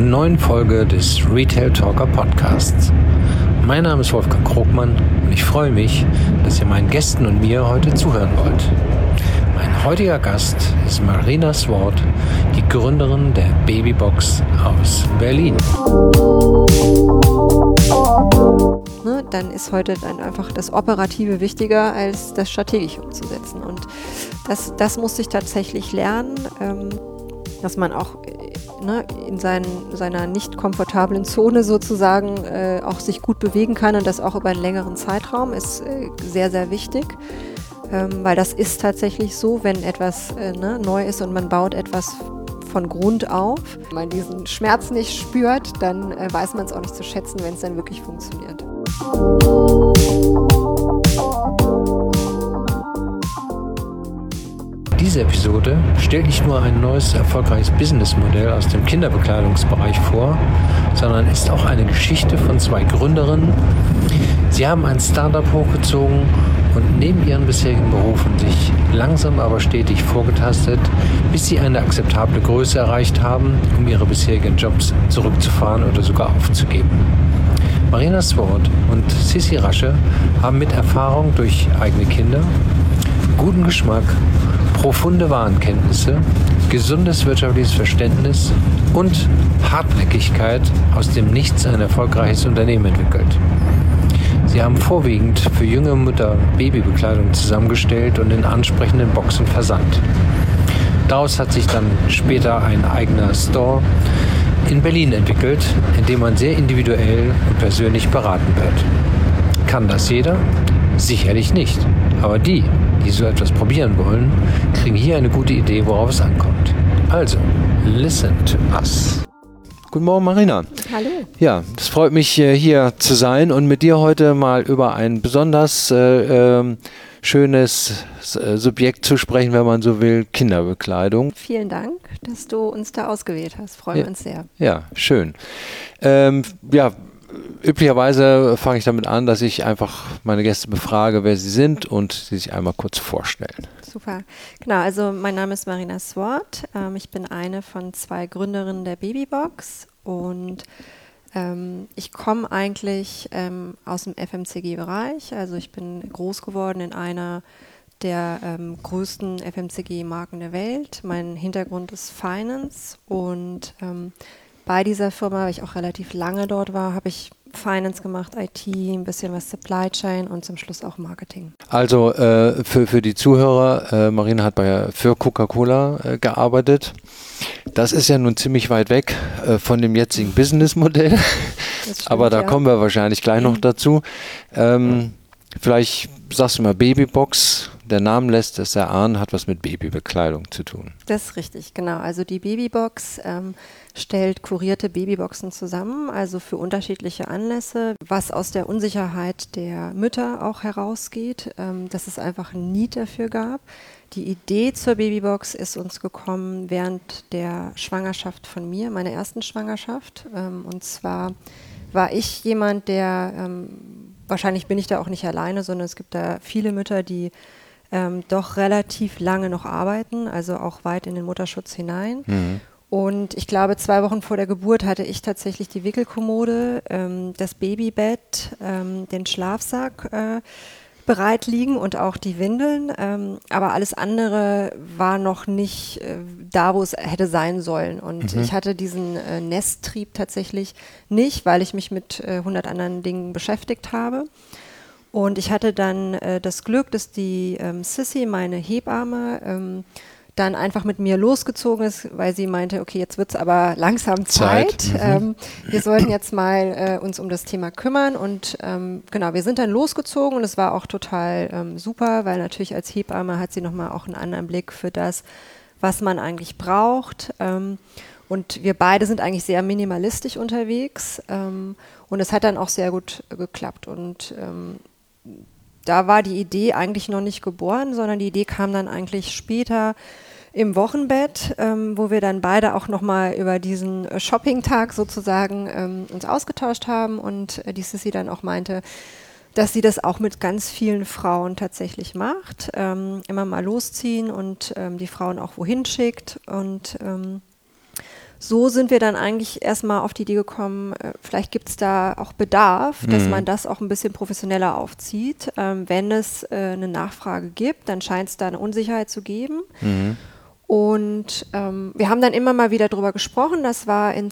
neuen Folge des Retail Talker Podcasts. Mein Name ist Wolfgang Krogmann und ich freue mich, dass ihr meinen Gästen und mir heute zuhören wollt. Mein heutiger Gast ist Marina Swart, die Gründerin der Babybox aus Berlin. Dann ist heute dann einfach das Operative wichtiger, als das Strategische umzusetzen. Und das musste ich tatsächlich lernen, dass man auch in seiner nicht komfortablen Zone sozusagen auch sich gut bewegen kann und das auch über einen längeren Zeitraum ist sehr, sehr wichtig. Weil das ist tatsächlich so, wenn etwas neu ist und man baut etwas von Grund auf, wenn man diesen Schmerz nicht spürt, dann weiß man es auch nicht zu schätzen, wenn es dann wirklich funktioniert. Diese Episode stellt nicht nur ein neues, erfolgreiches Businessmodell aus dem Kinderbekleidungsbereich vor, sondern ist auch eine Geschichte von zwei Gründerinnen. Sie haben ein Startup hochgezogen und neben ihren bisherigen Berufen sich langsam aber stetig vorgetastet, bis sie eine akzeptable Größe erreicht haben, um ihre bisherigen Jobs zurückzufahren oder sogar aufzugeben. Marina Swart und Sissi Rasche haben mit Erfahrung durch eigene Kinder, guten Geschmack, profunde Warenkenntnisse, gesundes wirtschaftliches Verständnis und Hartnäckigkeit aus dem Nichts ein erfolgreiches Unternehmen entwickelt. Sie haben vorwiegend für junge Mütter Babybekleidung zusammengestellt und in ansprechenden Boxen versandt. Daraus hat sich dann später ein eigener Store in Berlin entwickelt, in dem man sehr individuell und persönlich beraten wird. Kann das jeder? Sicherlich nicht. Aber die so etwas probieren wollen, kriegen hier eine gute Idee, worauf es ankommt. Also, listen to us. Guten Morgen, Marina. Hallo. Ja, es freut mich, hier zu sein und mit dir heute mal über ein besonders schönes Subjekt zu sprechen, wenn man so will, Kinderbekleidung. Vielen Dank, dass du uns da ausgewählt hast. Freuen wir uns sehr. Ja, schön. Üblicherweise fange ich damit an, dass ich einfach meine Gäste befrage, wer sie sind und sie sich einmal kurz vorstellen. Super. Genau, also mein Name ist Marina Swart. Ich bin eine von zwei Gründerinnen der Babybox und ich komme eigentlich aus dem FMCG-Bereich. Also ich bin groß geworden in einer der größten FMCG-Marken der Welt. Mein Hintergrund ist Finance und bei dieser Firma, weil ich auch relativ lange dort war, habe ich Finance gemacht, IT, ein bisschen was Supply Chain und zum Schluss auch Marketing. Also für die Zuhörer, Marina hat für Coca-Cola gearbeitet. Das ist ja nun ziemlich weit weg von dem jetzigen Businessmodell, aber da kommen wir wahrscheinlich gleich noch dazu. Vielleicht sagst du mal Babybox. Der Name lässt es erahnen, hat was mit Babybekleidung zu tun. Das ist richtig, genau. Also die Babybox stellt kurierte Babyboxen zusammen, also für unterschiedliche Anlässe, was aus der Unsicherheit der Mütter auch herausgeht, dass es einfach ein Need dafür gab. Die Idee zur Babybox ist uns gekommen während der Schwangerschaft von mir, meiner ersten Schwangerschaft. Und zwar war ich jemand, der, wahrscheinlich bin ich da auch nicht alleine, sondern es gibt da viele Mütter, die doch relativ lange noch arbeiten, also auch weit in den Mutterschutz hinein. Mhm. Und ich glaube, 2 Wochen vor der Geburt hatte ich tatsächlich die Wickelkommode, das Babybett, den Schlafsack bereit liegen und auch die Windeln. Aber alles andere war noch nicht da, wo es hätte sein sollen. Und ich hatte diesen Nesttrieb tatsächlich nicht, weil ich mich mit 100 anderen Dingen beschäftigt habe. Und ich hatte dann das Glück, dass die Sissi, meine Hebamme, dann einfach mit mir losgezogen ist, weil sie meinte, okay, jetzt wird es aber langsam Zeit. Wir sollten jetzt mal uns um das Thema kümmern. Und genau, wir sind dann losgezogen und es war auch total super, weil natürlich als Hebamme hat sie nochmal auch einen anderen Blick für das, was man eigentlich braucht. Und wir beide sind eigentlich sehr minimalistisch unterwegs. Und es hat dann auch sehr gut geklappt. Und da war die Idee eigentlich noch nicht geboren, sondern die Idee kam dann eigentlich später im Wochenbett, wo wir dann beide auch nochmal über diesen Shopping-Tag sozusagen uns ausgetauscht haben und die Sissi dann auch meinte, dass sie das auch mit ganz vielen Frauen tatsächlich macht, immer mal losziehen und die Frauen auch wohin schickt und so sind wir dann eigentlich erstmal auf die Idee gekommen, vielleicht gibt es da auch Bedarf, dass man das auch ein bisschen professioneller aufzieht. Wenn es eine Nachfrage gibt, dann scheint es da eine Unsicherheit zu geben. Und wir haben dann immer mal wieder drüber gesprochen, das war in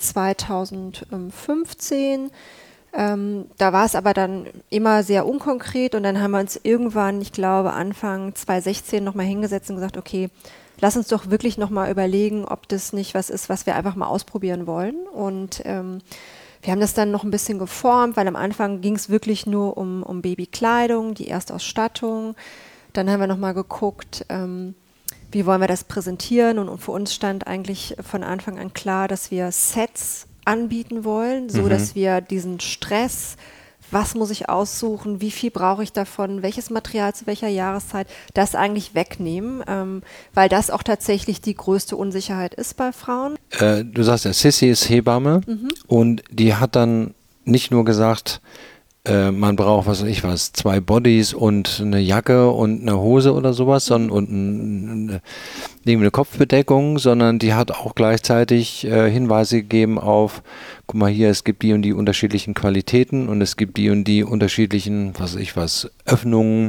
2015. Da war es aber dann immer sehr unkonkret und dann haben wir uns irgendwann, ich glaube Anfang 2016 nochmal hingesetzt und gesagt, okay, lass uns doch wirklich nochmal überlegen, ob das nicht was ist, was wir einfach mal ausprobieren wollen. Und wir haben das dann noch ein bisschen geformt, weil am Anfang ging es wirklich nur um Babykleidung, die Erstausstattung. Dann haben wir nochmal geguckt, wie wollen wir das präsentieren. Und für uns stand eigentlich von Anfang an klar, dass wir Sets anbieten wollen, so dass wir diesen Stress, was muss ich aussuchen, wie viel brauche ich davon, welches Material zu welcher Jahreszeit, das eigentlich wegnehmen, weil das auch tatsächlich die größte Unsicherheit ist bei Frauen. Du sagst ja, Sissi ist Hebamme und die hat dann nicht nur gesagt, man braucht, was weiß ich was, 2 Bodies und eine Jacke und eine Hose oder sowas und eine Kopfbedeckung, sondern die hat auch gleichzeitig Hinweise gegeben auf, guck mal hier, es gibt die und die unterschiedlichen Qualitäten und es gibt die und die unterschiedlichen, was weiß ich was, Öffnungen,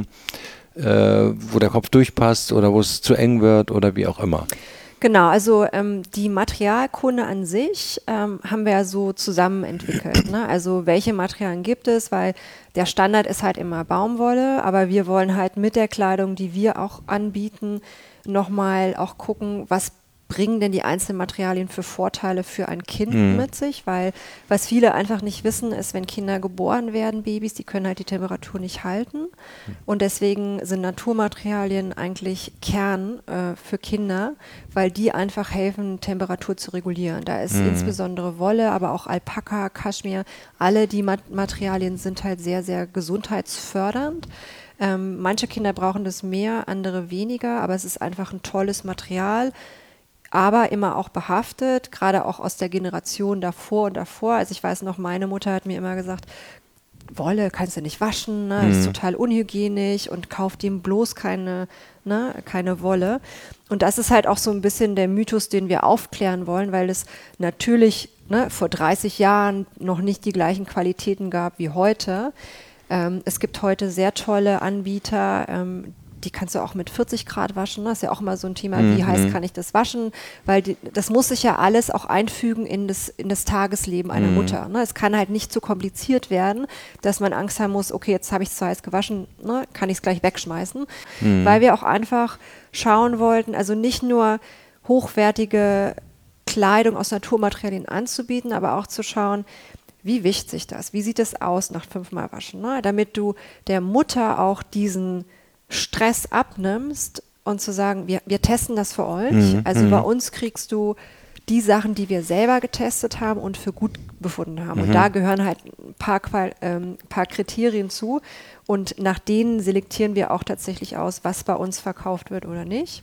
wo der Kopf durchpasst oder wo es zu eng wird oder wie auch immer. Genau, also die Materialkunde an sich haben wir ja so zusammen entwickelt. Ne? Also welche Materialien gibt es, weil der Standard ist halt immer Baumwolle, aber wir wollen halt mit der Kleidung, die wir auch anbieten, nochmal auch gucken, was bringen denn die einzelnen Materialien für Vorteile für ein Kind mit sich, weil was viele einfach nicht wissen, ist, wenn Kinder geboren werden, Babys, die können halt die Temperatur nicht halten und deswegen sind Naturmaterialien eigentlich Kern für Kinder, weil die einfach helfen, Temperatur zu regulieren. Da ist insbesondere Wolle, aber auch Alpaka, Kaschmir, alle die Materialien sind halt sehr, sehr gesundheitsfördernd. Manche Kinder brauchen das mehr, andere weniger, aber es ist einfach ein tolles Material, aber immer auch behaftet, gerade auch aus der Generation davor und davor. Also ich weiß noch, meine Mutter hat mir immer gesagt, Wolle kannst du nicht waschen, ne? Das ist total unhygienisch und kauf dem bloß keine Wolle. Und das ist halt auch so ein bisschen der Mythos, den wir aufklären wollen, weil es natürlich vor 30 Jahren noch nicht die gleichen Qualitäten gab wie heute. Es gibt heute sehr tolle Anbieter, die kannst du auch mit 40 Grad waschen. Das ist ja auch immer so ein Thema, wie heiß kann ich das waschen? Weil das muss sich ja alles auch einfügen in das Tagesleben einer Mutter. Ne? Es kann halt nicht zu kompliziert werden, dass man Angst haben muss, okay, jetzt habe ich es zu heiß gewaschen, kann ich es gleich wegschmeißen. Weil wir auch einfach schauen wollten, also nicht nur hochwertige Kleidung aus Naturmaterialien anzubieten, aber auch zu schauen, wie wischt sich das? Wie sieht es aus nach 5-mal Waschen? Ne? Damit du der Mutter auch diesen Stress abnimmst und zu sagen, wir testen das für euch. Also bei uns kriegst du die Sachen, die wir selber getestet haben und für gut befunden haben. Und da gehören halt ein paar Kriterien zu. Und nach denen selektieren wir auch tatsächlich aus, was bei uns verkauft wird oder nicht.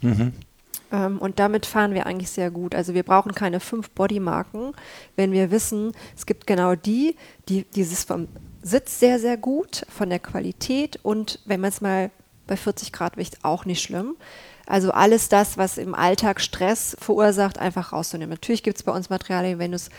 Und damit fahren wir eigentlich sehr gut. Also wir brauchen keine 5 Bodymarken, wenn wir wissen, es gibt genau dieses vom Sitz sehr, sehr gut, von der Qualität und wenn man es mal bei 40 Grad Wicht auch nicht schlimm. Also alles das, was im Alltag Stress verursacht, einfach rauszunehmen. Natürlich gibt es bei uns Materialien, wenn du es,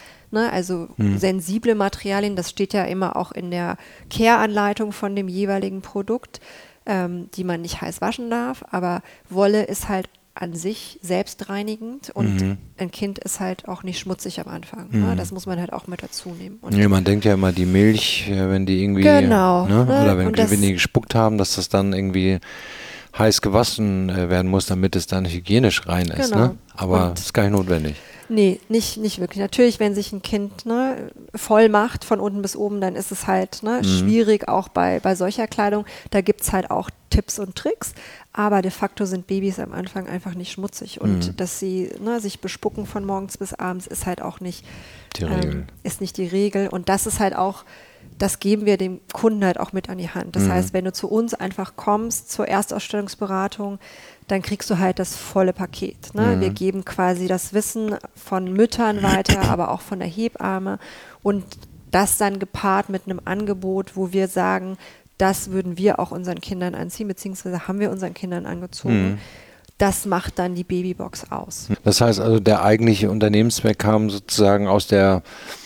sensible Materialien, das steht ja immer auch in der Care-Anleitung von dem jeweiligen Produkt, die man nicht heiß waschen darf, aber Wolle ist halt an sich selbstreinigend und ein Kind ist halt auch nicht schmutzig am Anfang. Das muss man halt auch mit dazu nehmen. Und man denkt ja immer, die Milch, wenn die irgendwie, oder wenn die gespuckt haben, dass das dann irgendwie heiß gewaschen werden muss, damit es dann hygienisch rein ist. Genau. Ne? Aber das ist gar nicht notwendig. Nee, nicht wirklich. Natürlich, wenn sich ein Kind voll macht von unten bis oben, dann ist es halt schwierig, auch bei solcher Kleidung. Da gibt es halt auch Tipps und Tricks, aber de facto sind Babys am Anfang einfach nicht schmutzig und dass sie sich bespucken von morgens bis abends ist halt auch nicht die Regel. Ist nicht die Regel und das ist halt auch, das geben wir dem Kunden halt auch mit an die Hand. Das heißt, wenn du zu uns einfach kommst zur Erstausstellungsberatung, dann kriegst du halt das volle Paket. Wir geben quasi das Wissen von Müttern weiter, aber auch von der Hebamme und das dann gepaart mit einem Angebot, wo wir sagen, das würden wir auch unseren Kindern anziehen, beziehungsweise haben wir unseren Kindern angezogen. das macht dann die Babybox aus. Das heißt also, der eigentliche Unternehmenszweck kam sozusagen aus der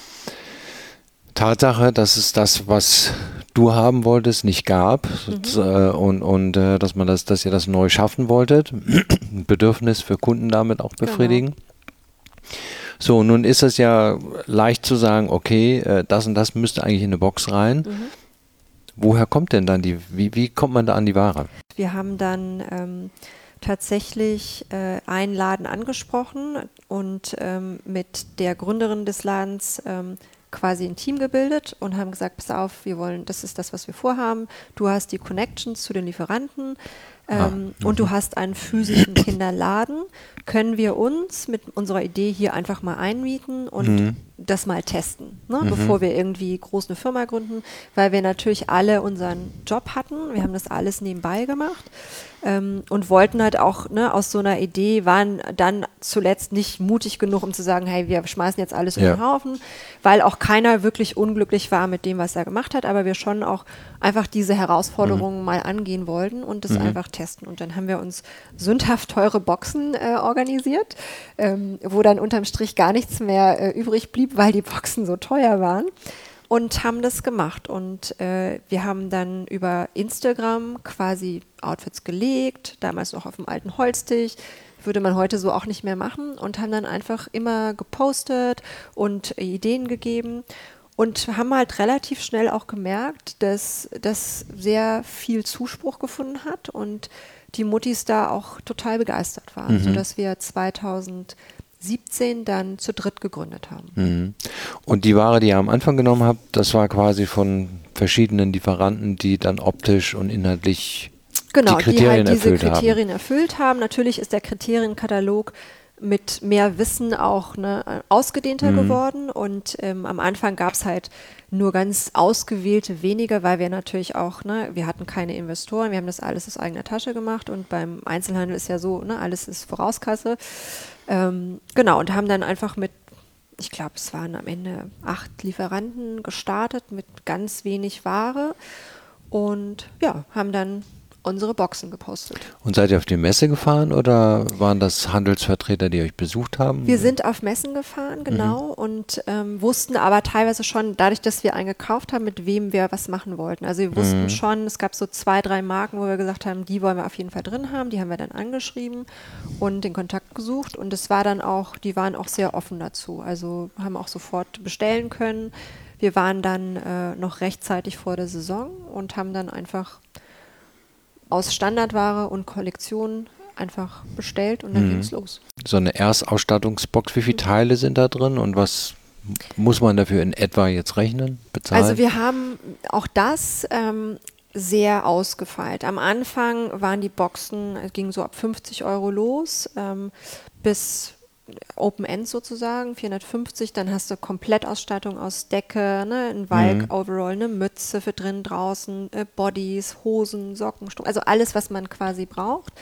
Tatsache, dass es das, was du haben wolltest, nicht gab und dass ihr das neu schaffen wolltet, ein Bedürfnis für Kunden damit auch befriedigen. Genau. So, nun ist es ja leicht zu sagen, okay, das und das müsste eigentlich in eine Box rein. Woher kommt denn dann wie kommt man da an die Ware? Wir haben dann tatsächlich einen Laden angesprochen und mit der Gründerin des Ladens quasi ein Team gebildet und haben gesagt, pass auf, das ist das, was wir vorhaben. Du hast die Connections zu den Lieferanten und du hast einen physischen Kinderladen. Können wir uns mit unserer Idee hier einfach mal einmieten und das mal testen, ne? Bevor wir irgendwie groß eine Firma gründen, weil wir natürlich alle unseren Job hatten. Wir haben das alles nebenbei gemacht. Und wollten halt auch, ne, aus so einer Idee, waren dann zuletzt nicht mutig genug, um zu sagen, hey, wir schmeißen jetzt alles über den Haufen, weil auch keiner wirklich unglücklich war mit dem, was er gemacht hat, aber wir schon auch einfach diese Herausforderungen mal angehen wollten und das einfach testen. Und dann haben wir uns sündhaft teure Boxen organisiert, wo dann unterm Strich gar nichts mehr übrig blieb, weil die Boxen so teuer waren. Und haben das gemacht und wir haben dann über Instagram quasi Outfits gelegt, damals noch auf dem alten Holztisch, würde man heute so auch nicht mehr machen und haben dann einfach immer gepostet und Ideen gegeben und haben halt relativ schnell auch gemerkt, dass das sehr viel Zuspruch gefunden hat und die Muttis da auch total begeistert waren, sodass wir 2017 dann zu dritt gegründet haben. Und die Ware, die ihr am Anfang genommen habt, das war quasi von verschiedenen Lieferanten, die dann optisch und inhaltlich die Kriterien erfüllt haben. Natürlich ist der Kriterienkatalog mit mehr Wissen auch ausgedehnter geworden und am Anfang gab es halt nur ganz ausgewählte wenige, weil wir natürlich auch, wir hatten keine Investoren, wir haben das alles aus eigener Tasche gemacht und beim Einzelhandel ist ja so, alles ist Vorauskasse. Genau, und haben dann einfach mit, ich glaube, es waren am Ende 8 Lieferanten gestartet mit ganz wenig Ware und ja, haben dann unsere Boxen gepostet. Und seid ihr auf die Messe gefahren oder waren das Handelsvertreter, die euch besucht haben? Wir sind auf Messen gefahren, genau, und wussten aber teilweise schon, dadurch, dass wir einen gekauft haben, mit wem wir was machen wollten. Also wir wussten schon, es gab so 2, 3 Marken, wo wir gesagt haben, die wollen wir auf jeden Fall drin haben, die haben wir dann angeschrieben und den Kontakt gesucht und es war dann auch, die waren auch sehr offen dazu, also haben auch sofort bestellen können. Wir waren dann noch rechtzeitig vor der Saison und haben dann einfach aus Standardware und Kollektion einfach bestellt und dann ging es los. So eine Erstausstattungsbox, wie viele Teile sind da drin und was muss man dafür in etwa jetzt rechnen, bezahlen? Also wir haben auch das sehr ausgefeilt. Am Anfang waren die Boxen, es ging so ab 50 € los, bis Open End sozusagen, 450, dann hast du Komplettausstattung aus Decke, ein Walk-Overall, eine Mütze für drinnen, draußen, Bodies, Hosen, Socken, also alles, was man quasi braucht.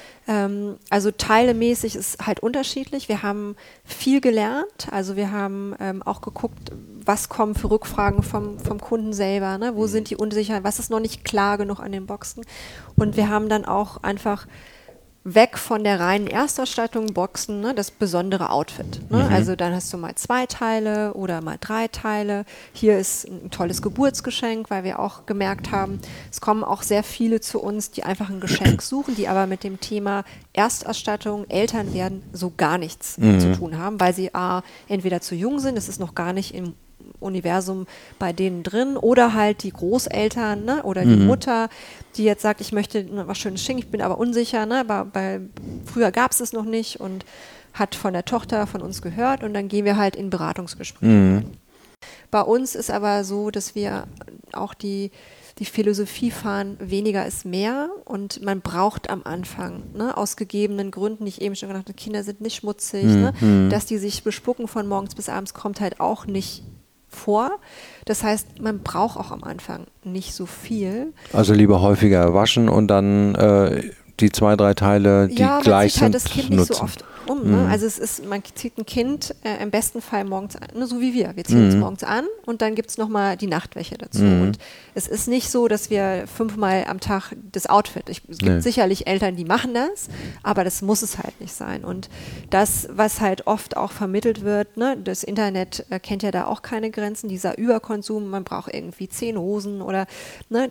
Also teilemäßig ist halt unterschiedlich. Wir haben viel gelernt, also wir haben auch geguckt, was kommen für Rückfragen vom Kunden selber, wo sind die Unsicherheiten, was ist noch nicht klar genug an den Boxen und wir haben dann auch einfach weg von der reinen Erstausstattung, Boxen, das besondere Outfit. Also dann hast du mal 2 Teile oder mal 3 Teile. Hier ist ein tolles Geburtsgeschenk, weil wir auch gemerkt haben, es kommen auch sehr viele zu uns, die einfach ein Geschenk suchen, die aber mit dem Thema Erstausstattung, Eltern werden so gar nichts zu tun haben, weil sie entweder zu jung sind, das ist noch gar nicht im Universum bei denen drin oder halt die Großeltern oder die Mutter, die jetzt sagt, ich möchte was Schönes schenken, ich bin aber unsicher, aber früher gab es noch nicht und hat von der Tochter von uns gehört und dann gehen wir halt in Beratungsgespräche. Bei uns ist aber so, dass wir auch die Philosophie fahren, weniger ist mehr und man braucht am Anfang, aus gegebenen Gründen, die ich eben schon gesagt habe, Kinder sind nicht schmutzig, dass die sich bespucken von morgens bis abends kommt halt auch nicht vor. Das heißt, man braucht auch am Anfang nicht so viel. Also lieber häufiger waschen und dann die 2, 3 Teile, die gleich sind, halt das Kind nutzen. Nicht so oft um. Ne? Also man zieht ein Kind im besten Fall morgens an, ne, so wie wir. Wir ziehen uns morgens an und dann gibt es nochmal die Nachtwäsche dazu. Und es ist nicht so, dass wir 5-mal am Tag das Outfit. Es gibt sicherlich Eltern, die machen das, aber das muss es halt nicht sein. Und das, was halt oft auch vermittelt wird, ne, das Internet kennt ja da auch keine Grenzen, dieser Überkonsum, man braucht irgendwie 10 Hosen oder ne,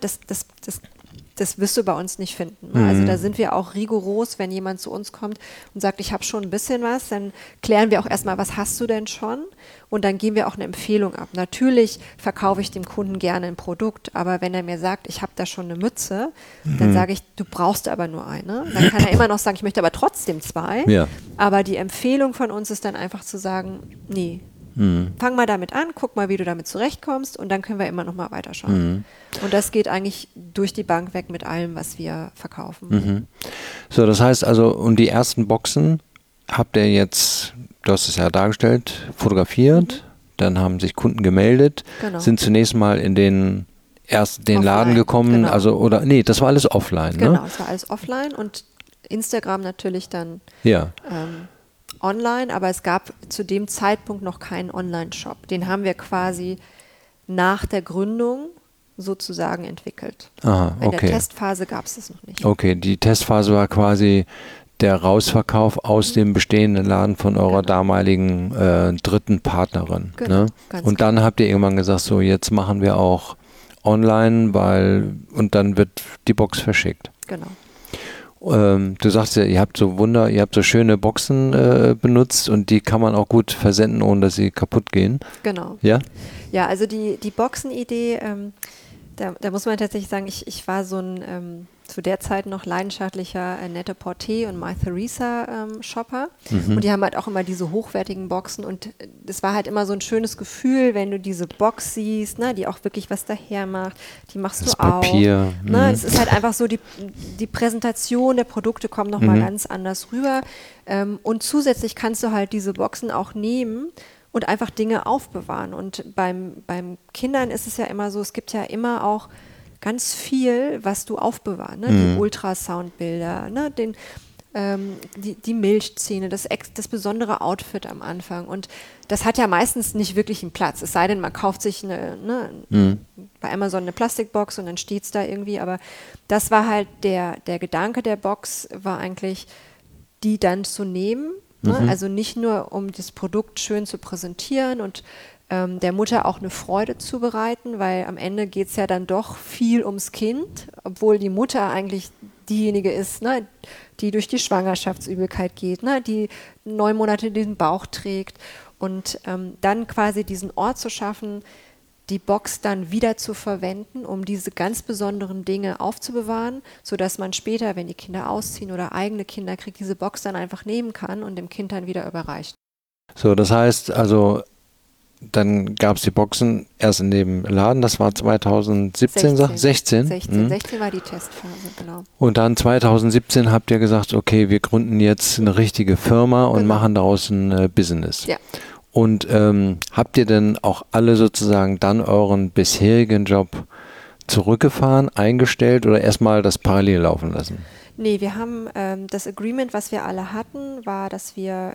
das wirst du bei uns nicht finden. Ne? Also da sind wir auch rigoros, wenn jemand zu uns kommt und sagt, ich habe schon ein bisschen was, dann klären wir auch erstmal, was hast du denn schon? Und dann geben wir auch eine Empfehlung ab. Natürlich verkaufe ich dem Kunden gerne ein Produkt, aber wenn er mir sagt, ich habe da schon eine Mütze, dann sage ich, du brauchst aber nur eine. Dann kann er immer noch sagen, ich möchte aber trotzdem 2. Ja. Aber die Empfehlung von uns ist dann einfach zu sagen, nee, fang mal damit an, guck mal, wie du damit zurechtkommst und dann können wir immer noch mal weiterschauen. Und das geht eigentlich durch die Bank weg mit allem, was wir verkaufen. So, das heißt also, und die ersten Boxen habt ihr jetzt, du hast es ja dargestellt, fotografiert, dann haben sich Kunden gemeldet, sind zunächst mal in den Laden gekommen, also das war alles offline, genau, ne? Das war alles offline und Instagram natürlich dann online, aber es gab zu dem Zeitpunkt noch keinen Online-Shop. Den haben wir quasi nach der Gründung sozusagen entwickelt. Aha, okay. In der Testphase gab es das noch nicht. Okay, die Testphase war quasi der Rausverkauf aus dem bestehenden Laden von eurer damaligen dritten Partnerin. Genau, ne? Und dann habt ihr irgendwann gesagt, so jetzt machen wir auch online, und dann wird die Box verschickt. Genau. Du sagst ja, ihr habt so schöne Boxen benutzt und die kann man auch gut versenden, ohne dass sie kaputt gehen. Genau. Ja? Ja, also die Boxenidee, da muss man tatsächlich sagen, ich war so ein zu der Zeit noch leidenschaftlicher Net-a-Porter und MyTheresa Shopper. Und die haben halt auch immer diese hochwertigen Boxen und es war halt immer so ein schönes Gefühl, wenn du diese Box siehst, ne, die auch wirklich was daher macht, die machst das du auch. Papier. Ne, es ist halt einfach so, die Präsentation der Produkte kommt nochmal ganz anders rüber. Und zusätzlich kannst du halt diese Boxen auch nehmen und einfach Dinge aufbewahren. Und beim Kindern ist es ja immer so, es gibt ja immer auch ganz viel, was du aufbewahrst, ne? Die Ultrasoundbilder, ne? Die Milchzähne, das besondere Outfit am Anfang. Und das hat ja meistens nicht wirklich einen Platz. Es sei denn, man kauft sich bei Amazon eine Plastikbox und dann steht es da irgendwie. Aber das war halt der Gedanke der Box, war eigentlich, die dann zu nehmen. Ne? Also nicht nur, um das Produkt schön zu präsentieren und der Mutter auch eine Freude zu bereiten, weil am Ende geht es ja dann doch viel ums Kind, obwohl die Mutter eigentlich diejenige ist, ne, die durch die Schwangerschaftsübelkeit geht, ne, die 9 Monate den Bauch trägt und dann quasi diesen Ort zu schaffen, die Box dann wieder zu verwenden, um diese ganz besonderen Dinge aufzubewahren, sodass man später, wenn die Kinder ausziehen oder eigene Kinder kriegt, diese Box dann einfach nehmen kann und dem Kind dann wieder überreicht. So, das heißt also, dann gab es die Boxen erst in dem Laden, das war 2017, 16 war die Testphase, genau. Und dann 2017 habt ihr gesagt, okay, wir gründen jetzt eine richtige Firma und machen daraus ein Business. Ja. Und habt ihr denn auch alle sozusagen dann euren bisherigen Job zurückgefahren, eingestellt oder erstmal das parallel laufen lassen? Nee, wir haben das Agreement, was wir alle hatten, war, dass wir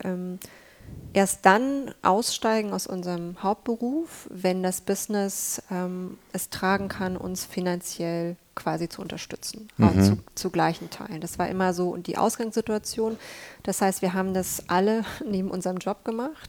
erst dann aussteigen aus unserem Hauptberuf, wenn das Business es tragen kann, uns finanziell quasi zu unterstützen, zu gleichen Teilen. Das war immer so die Ausgangssituation. Das heißt, wir haben das alle neben unserem Job gemacht.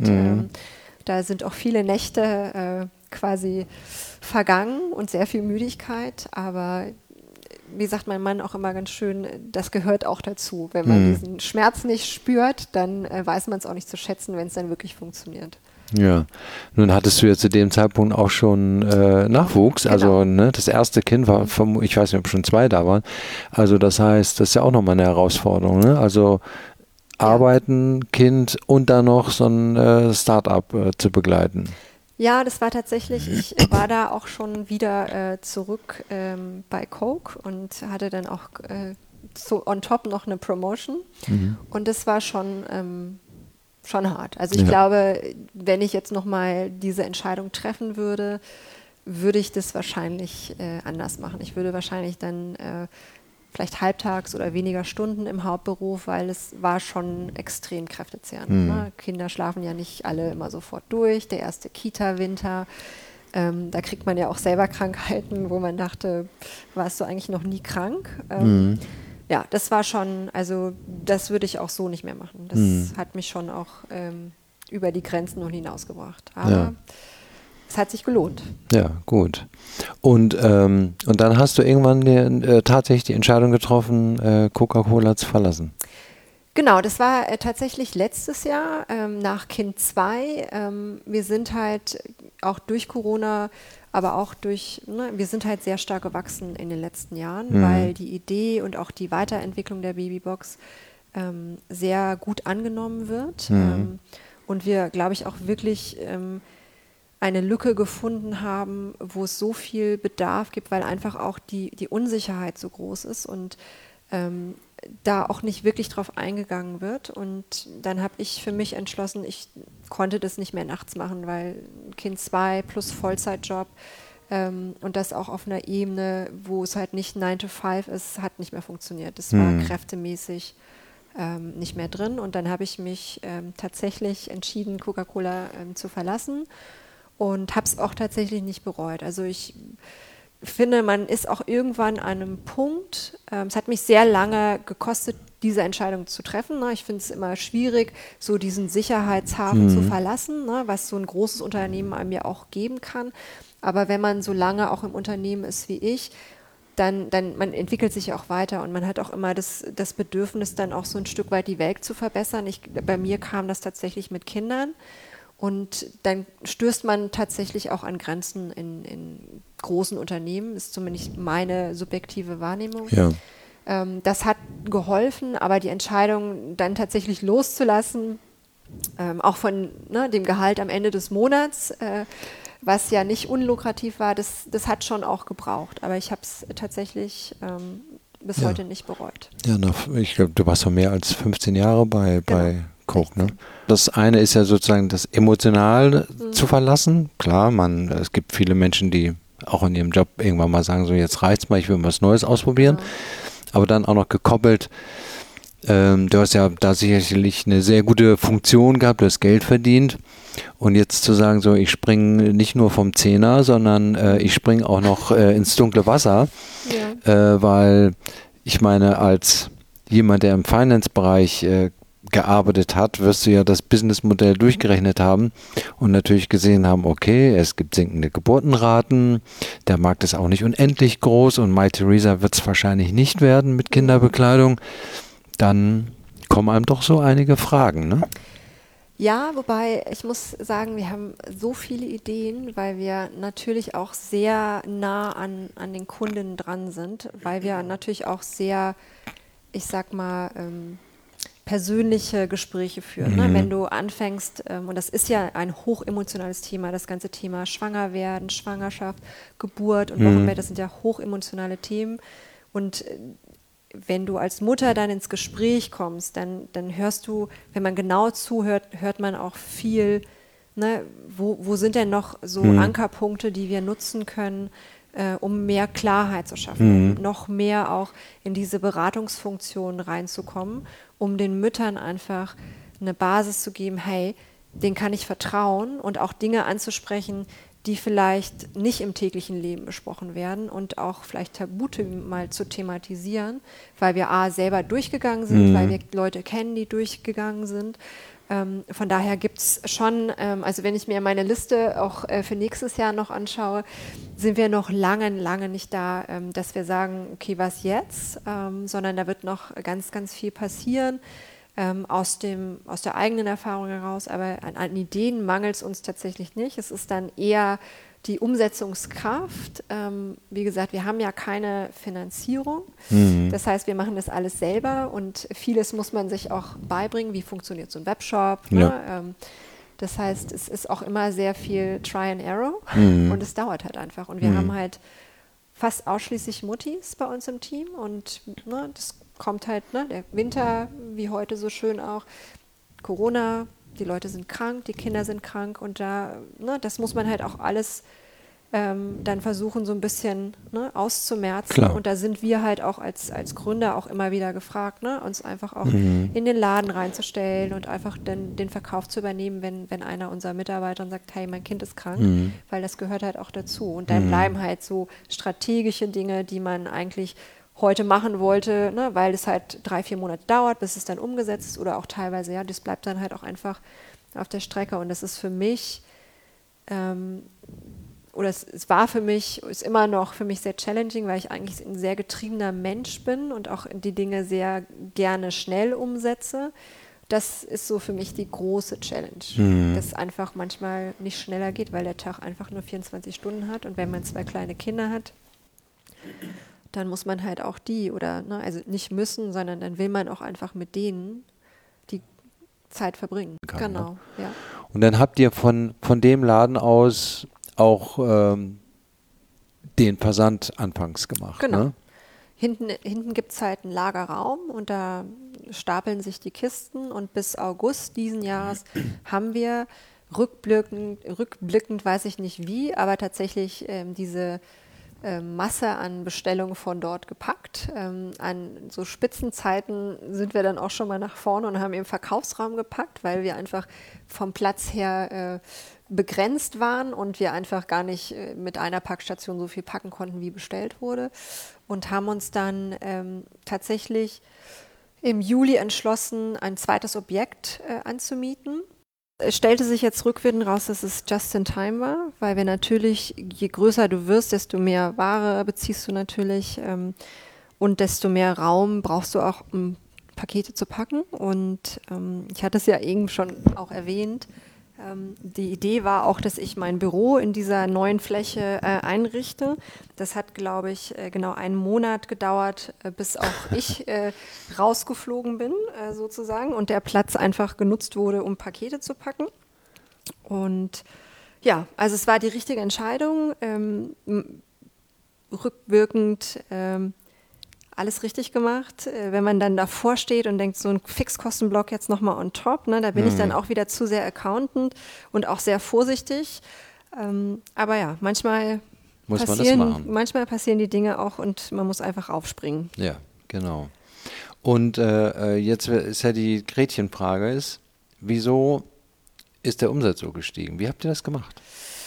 Da sind auch viele Nächte quasi vergangen und sehr viel Müdigkeit, aber wie sagt mein Mann auch immer ganz schön, das gehört auch dazu. Wenn man diesen Schmerz nicht spürt, dann weiß man es auch nicht zu schätzen, wenn es dann wirklich funktioniert. Ja, nun hattest du ja zu dem Zeitpunkt auch schon Nachwuchs, Genau. Also das erste Kind war, ich weiß nicht, ob schon 2 da waren, also das heißt, das ist ja auch nochmal eine Herausforderung, ne? Also arbeiten, Kind und dann noch so ein Start-up zu begleiten. Ja, das war tatsächlich, ich war da auch schon wieder zurück bei Coke und hatte dann auch so on top noch eine Promotion und das war schon hart. Also ich glaube, wenn ich jetzt nochmal diese Entscheidung treffen würde, würde ich das wahrscheinlich anders machen. Ich würde wahrscheinlich dann vielleicht halbtags oder weniger Stunden im Hauptberuf, weil es war schon extrem kräftezehrend. Ne? Kinder schlafen ja nicht alle immer sofort durch. Der erste Kita-Winter, da kriegt man ja auch selber Krankheiten, wo man dachte, warst du eigentlich noch nie krank? Ja, das war schon, also das würde ich auch so nicht mehr machen. Das hat mich schon auch über die Grenzen und hinausgebracht. Aber es hat sich gelohnt. Ja, gut. Und dann hast du irgendwann tatsächlich die Entscheidung getroffen, Coca-Cola zu verlassen. Genau, das war tatsächlich letztes Jahr nach Kind 2. Wir sind halt auch durch Corona, aber auch wir sind halt sehr stark gewachsen in den letzten Jahren, weil die Idee und auch die Weiterentwicklung der Babybox sehr gut angenommen wird. Und wir, glaube ich, auch wirklich eine Lücke gefunden haben, wo es so viel Bedarf gibt, weil einfach auch die Unsicherheit so groß ist und da auch nicht wirklich drauf eingegangen wird. Und dann habe ich für mich entschlossen, ich konnte das nicht mehr nachts machen, weil Kind 2 plus Vollzeitjob und das auch auf einer Ebene, wo es halt nicht 9 to 5 ist, hat nicht mehr funktioniert. Das war kräftemäßig nicht mehr drin. Und dann habe ich mich tatsächlich entschieden, Coca-Cola zu verlassen. Und habe es auch tatsächlich nicht bereut. Also ich finde, man ist auch irgendwann an einem Punkt, es hat mich sehr lange gekostet, diese Entscheidung zu treffen. Ne? Ich finde es immer schwierig, so diesen Sicherheitshafen zu verlassen, ne? Was so ein großes Unternehmen einem ja auch geben kann. Aber wenn man so lange auch im Unternehmen ist wie ich, dann man entwickelt sich auch weiter und man hat auch immer das Bedürfnis, dann auch so ein Stück weit die Welt zu verbessern. Bei mir kam das tatsächlich mit Kindern. Und dann stößt man tatsächlich auch an Grenzen in großen Unternehmen, ist zumindest meine subjektive Wahrnehmung. Ja. Das hat geholfen, aber die Entscheidung dann tatsächlich loszulassen, auch von dem Gehalt am Ende des Monats, was ja nicht unlukrativ war, das hat schon auch gebraucht. Aber ich habe es tatsächlich bis heute nicht bereut. Ja, ich glaube, du warst noch mehr als 15 Jahre bei Coke, ne? Das eine ist ja sozusagen das emotional zu verlassen. Klar, es gibt viele Menschen, die auch in ihrem Job irgendwann mal sagen, so jetzt reicht's mal, ich will was Neues ausprobieren. Ja. Aber dann auch noch gekoppelt, du hast ja da sicherlich eine sehr gute Funktion gehabt, du hast Geld verdient. Und jetzt zu sagen, so ich springe nicht nur vom Zehner, sondern ich springe auch noch ins dunkle Wasser, weil ich meine, als jemand, der im Finance-Bereich gearbeitet hat, wirst du ja das Businessmodell durchgerechnet haben und natürlich gesehen haben, okay, es gibt sinkende Geburtenraten, der Markt ist auch nicht unendlich groß und MyTheresa wird es wahrscheinlich nicht werden mit Kinderbekleidung, dann kommen einem doch so einige Fragen, ne? Ja, wobei ich muss sagen, wir haben so viele Ideen, weil wir natürlich auch sehr nah an den Kundinnen dran sind, weil wir natürlich auch sehr, ich sag mal, persönliche Gespräche führen. Ne? Wenn du anfängst, und das ist ja ein hochemotionales Thema, das ganze Thema Schwangerwerden, Schwangerschaft, Geburt und Wochenbett, das sind ja hochemotionale Themen. Und wenn du als Mutter dann ins Gespräch kommst, dann hörst du, wenn man genau zuhört, hört man auch viel, ne? Wo sind denn noch so Ankerpunkte, die wir nutzen können, um mehr Klarheit zu schaffen, um noch mehr auch in diese Beratungsfunktion reinzukommen, um den Müttern einfach eine Basis zu geben, hey, denen kann ich vertrauen und auch Dinge anzusprechen, die vielleicht nicht im täglichen Leben besprochen werden und auch vielleicht Tabuthemen mal zu thematisieren, weil wir selber durchgegangen sind, weil wir Leute kennen, die durchgegangen sind. Von daher gibt es schon, also wenn ich mir meine Liste auch für nächstes Jahr noch anschaue, sind wir noch lange nicht da, dass wir sagen, okay, was jetzt, sondern da wird noch ganz, ganz viel passieren. Aus der eigenen Erfahrung heraus, aber an Ideen mangelt es uns tatsächlich nicht. Es ist dann eher die Umsetzungskraft. Wie gesagt, wir haben ja keine Finanzierung. Das heißt, wir machen das alles selber und vieles muss man sich auch beibringen. Wie funktioniert so ein Webshop? Ja. Ne? Das heißt, es ist auch immer sehr viel Try and Error und es dauert halt einfach. Und wir haben halt fast ausschließlich Muttis bei uns im Team und das kommt halt, ne, der Winter, wie heute so schön auch, Corona, die Leute sind krank, die Kinder sind krank und das muss man halt auch alles dann versuchen so ein bisschen, ne, auszumerzen. Klar. Und da sind wir halt auch als Gründer auch immer wieder gefragt, ne, uns einfach auch in den Laden reinzustellen und einfach den Verkauf zu übernehmen, wenn einer unserer Mitarbeiter sagt, hey, mein Kind ist krank, weil das gehört halt auch dazu. Und dann bleiben halt so strategische Dinge, die man eigentlich heute machen wollte, ne, weil es halt 3-4 Monate dauert, bis es dann umgesetzt ist oder auch teilweise, ja, das bleibt dann halt auch einfach auf der Strecke. Und das ist für mich oder es war für mich, ist immer noch für mich sehr challenging, weil ich eigentlich ein sehr getriebener Mensch bin und auch die Dinge sehr gerne schnell umsetze. Das ist so für mich die große Challenge, dass es einfach manchmal nicht schneller geht, weil der Tag einfach nur 24 Stunden hat und wenn man 2 kleine Kinder hat, dann muss man halt auch also nicht müssen, sondern dann will man auch einfach mit denen die Zeit verbringen. Genau, ja. Und dann habt ihr von dem Laden aus auch den Versand anfangs gemacht. Genau. Ne? Hinten gibt es halt einen Lagerraum und da stapeln sich die Kisten und bis August diesen Jahres haben wir rückblickend weiß ich nicht wie, aber tatsächlich diese Masse an Bestellungen von dort gepackt. An so Spitzenzeiten sind wir dann auch schon mal nach vorne und haben im Verkaufsraum gepackt, weil wir einfach vom Platz her begrenzt waren und wir einfach gar nicht mit einer Packstation so viel packen konnten, wie bestellt wurde. Und haben uns dann tatsächlich im Juli entschlossen, ein zweites Objekt anzumieten. Es stellte sich jetzt rückwirkend raus, dass es just in time war, weil wir natürlich, je größer du wirst, desto mehr Ware beziehst du natürlich und desto mehr Raum brauchst du auch, um Pakete zu packen. Und ich hatte es ja eben schon auch erwähnt, die Idee war auch, dass ich mein Büro in dieser neuen Fläche einrichte. Das hat, glaube ich, genau einen Monat gedauert, bis auch ich rausgeflogen bin, sozusagen, und der Platz einfach genutzt wurde, um Pakete zu packen. Und ja, also es war die richtige Entscheidung. Rückwirkend alles richtig gemacht. Wenn man dann davor steht und denkt, so ein Fixkostenblock jetzt nochmal on top, ne, da bin ich dann auch wieder zu sehr Accountant und auch sehr vorsichtig. Aber ja, manchmal passieren die Dinge auch und man muss einfach aufspringen. Ja, genau. Und jetzt ist ja die Gretchenfrage wieso ist der Umsatz so gestiegen? Wie habt ihr das gemacht?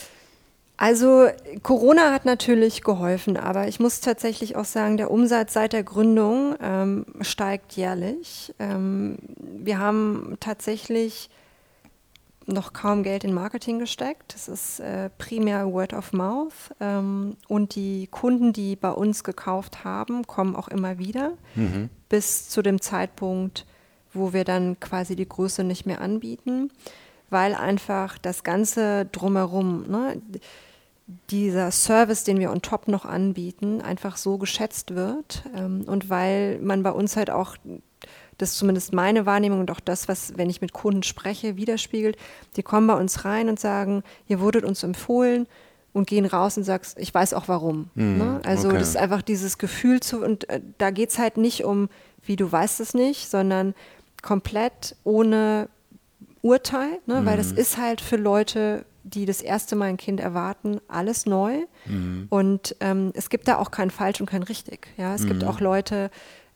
Also Corona hat natürlich geholfen, aber ich muss tatsächlich auch sagen, der Umsatz seit der Gründung steigt jährlich. Wir haben tatsächlich noch kaum Geld in Marketing gesteckt. Das ist primär Word of Mouth. Und die Kunden, die bei uns gekauft haben, kommen auch immer wieder, bis zu dem Zeitpunkt, wo wir dann quasi die Größe nicht mehr anbieten, weil einfach das Ganze drumherum, ne, dieser Service, den wir on top noch anbieten, einfach so geschätzt wird und weil man bei uns halt auch, das ist zumindest meine Wahrnehmung und auch das, was, wenn ich mit Kunden spreche, widerspiegelt, die kommen bei uns rein und sagen, ihr wurdet uns empfohlen und gehen raus und sagst, ich weiß auch warum. Ne? Also das ist einfach dieses Gefühl und da geht es halt nicht um, wie du weißt es nicht, sondern komplett ohne Urteil, ne? Weil das ist halt für Leute, die das erste Mal ein Kind erwarten, alles neu. Und es gibt da auch kein Falsch und kein Richtig. Ja? Es gibt auch Leute,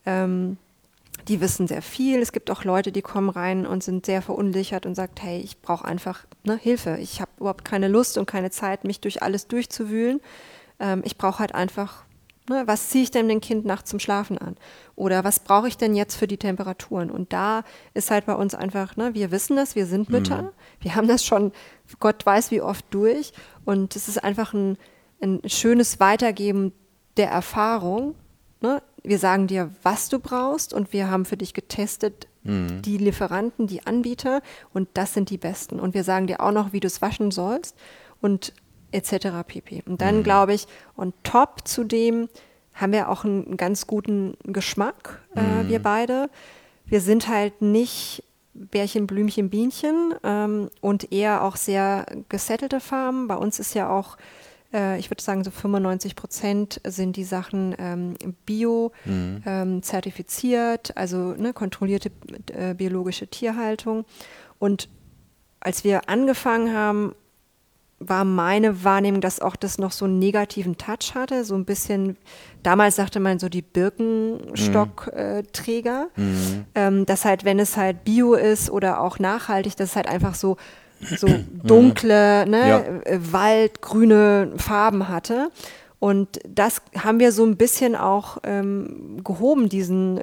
die wissen sehr viel. Es gibt auch Leute, die kommen rein und sind sehr verunsichert und sagen, hey, ich brauche einfach Hilfe. Ich habe überhaupt keine Lust und keine Zeit, mich durch alles durchzuwühlen. Ich brauche halt einfach, was ziehe ich denn dem Kind nachts zum Schlafen an? Oder was brauche ich denn jetzt für die Temperaturen? Und da ist halt bei uns einfach, wir wissen das, wir sind Mütter. Wir haben das schon, Gott weiß wie oft durch. Und es ist einfach ein schönes Weitergeben der Erfahrung. Ne? Wir sagen dir, was du brauchst und wir haben für dich getestet, die Lieferanten, die Anbieter und das sind die Besten. Und wir sagen dir auch noch, wie du es waschen sollst und etc. pp. Und dann glaube ich, on top zu dem haben wir auch einen ganz guten Geschmack, wir beide. Wir sind halt nicht Bärchen, Blümchen, Bienchen und eher auch sehr gesettelte Farmen. Bei uns ist ja auch, ich würde sagen, so 95% sind die Sachen bio zertifiziert, also kontrollierte biologische Tierhaltung. Und als wir angefangen haben, war meine Wahrnehmung, dass auch das noch so einen negativen Touch hatte, so ein bisschen, damals sagte man so die Birkenstockträger, dass halt, wenn es halt Bio ist oder auch nachhaltig, dass es halt einfach so dunkle, waldgrüne Farben hatte. Und das haben wir so ein bisschen auch gehoben, diesen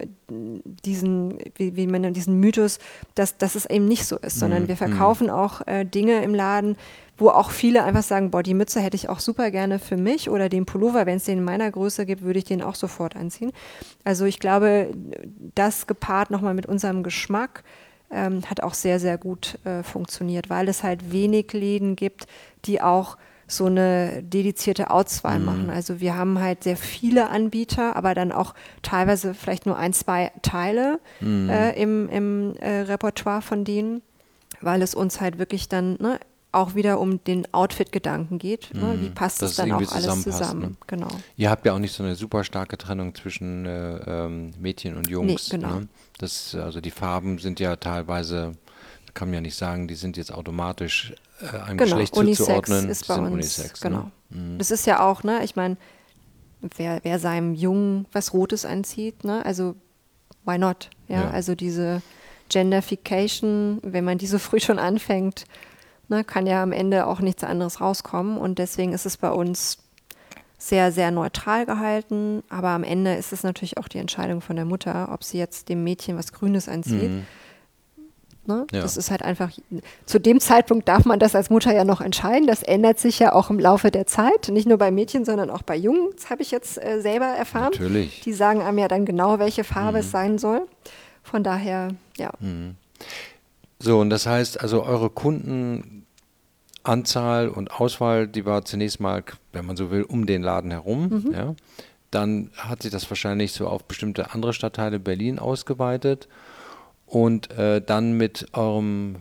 Mythos, dass es eben nicht so ist, sondern wir verkaufen auch Dinge im Laden, wo auch viele einfach sagen, boah, die Mütze hätte ich auch super gerne für mich oder den Pullover, wenn es den in meiner Größe gibt, würde ich den auch sofort anziehen. Also ich glaube, das gepaart nochmal mit unserem Geschmack hat auch sehr, sehr gut funktioniert, weil es halt wenig Läden gibt, die auch so eine dedizierte Auswahl machen. Also wir haben halt sehr viele Anbieter, aber dann auch teilweise vielleicht nur 1, 2 Teile im Repertoire von denen, weil es uns halt wirklich dann auch wieder um den Outfit-Gedanken geht. Wie passt das dann auch alles zusammen? Ne? Genau. Ihr habt ja auch nicht so eine super starke Trennung zwischen Mädchen und Jungs. Nee, genau. Ne? Also die Farben sind ja teilweise, kann man ja nicht sagen, die sind jetzt automatisch einem Geschlecht zuzuordnen. Ist bei uns, Unisex. genau. Ne? Das ist ja auch, ich meine, wer seinem Jungen was Rotes anzieht, also why not? Ja, also diese Genderfication, wenn man die so früh schon anfängt, kann ja am Ende auch nichts anderes rauskommen. Und deswegen ist es bei uns sehr, sehr neutral gehalten. Aber am Ende ist es natürlich auch die Entscheidung von der Mutter, ob sie jetzt dem Mädchen was Grünes anzieht. Ja. Das ist halt einfach, zu dem Zeitpunkt darf man das als Mutter ja noch entscheiden. Das ändert sich ja auch im Laufe der Zeit. Nicht nur bei Mädchen, sondern auch bei Jungen. Das habe ich jetzt selber erfahren. Natürlich. Die sagen einem ja dann genau, welche Farbe es sein soll. Von daher, ja. So, und das heißt, also eure Kundenanzahl und Auswahl, die war zunächst mal, wenn man so will, um den Laden herum. Ja. Dann hat sich das wahrscheinlich so auf bestimmte andere Stadtteile Berlin ausgeweitet. Und dann mit eurem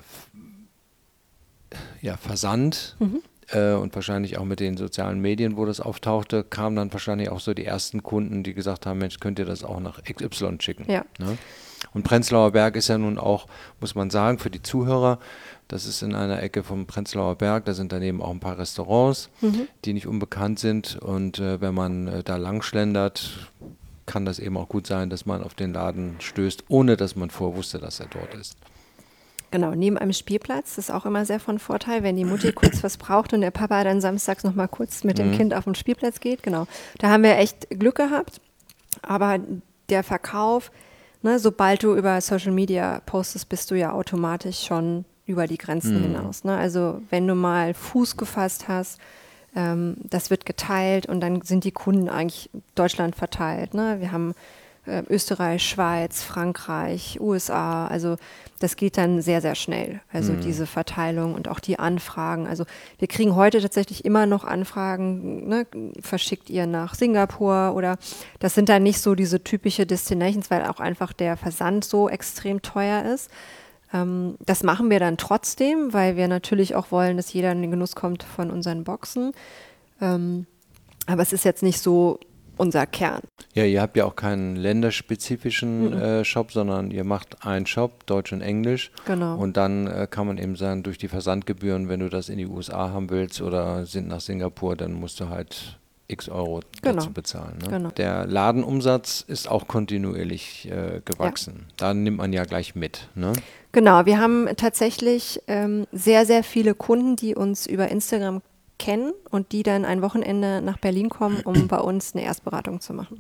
Versand und wahrscheinlich auch mit den sozialen Medien, wo das auftauchte, kamen dann wahrscheinlich auch so die ersten Kunden, die gesagt haben, Mensch, könnt ihr das auch nach XY schicken? Ja. Ne? Und Prenzlauer Berg ist ja nun auch, muss man sagen, für die Zuhörer, das ist in einer Ecke vom Prenzlauer Berg, da sind daneben auch ein paar Restaurants, die nicht unbekannt sind. Und wenn man da lang schlendert, kann das eben auch gut sein, dass man auf den Laden stößt, ohne dass man vorher wusste, dass er dort ist. Genau, neben einem Spielplatz, das ist auch immer sehr von Vorteil, wenn die Mutti kurz was braucht und der Papa dann samstags noch mal kurz mit dem Kind auf den Spielplatz geht. Genau, da haben wir echt Glück gehabt, aber der Verkauf, sobald du über Social Media postest, bist du ja automatisch schon über die Grenzen hinaus. Also wenn du mal Fuß gefasst hast, das wird geteilt und dann sind die Kunden eigentlich Deutschland verteilt. Wir haben Österreich, Schweiz, Frankreich, USA, also das geht dann sehr, sehr schnell. Also diese Verteilung und auch die Anfragen. Also wir kriegen heute tatsächlich immer noch Anfragen, verschickt ihr nach Singapur oder das sind dann nicht so diese typische Destinations, weil auch einfach der Versand so extrem teuer ist. Das machen wir dann trotzdem, weil wir natürlich auch wollen, dass jeder in den Genuss kommt von unseren Boxen. Aber es ist jetzt nicht so unser Kern. Ja, ihr habt ja auch keinen länderspezifischen Shop, sondern ihr macht einen Shop, Deutsch und Englisch. Genau. Und dann kann man eben sagen, durch die Versandgebühren, wenn du das in die USA haben willst oder sind nach Singapur, dann musst du halt x Euro dazu bezahlen. Ne? Genau. Der Ladenumsatz ist auch kontinuierlich gewachsen. Ja. Da nimmt man ja gleich mit. Ne? Genau, wir haben tatsächlich sehr, sehr viele Kunden, die uns über Instagram kennen und die dann ein Wochenende nach Berlin kommen, um bei uns eine Erstberatung zu machen.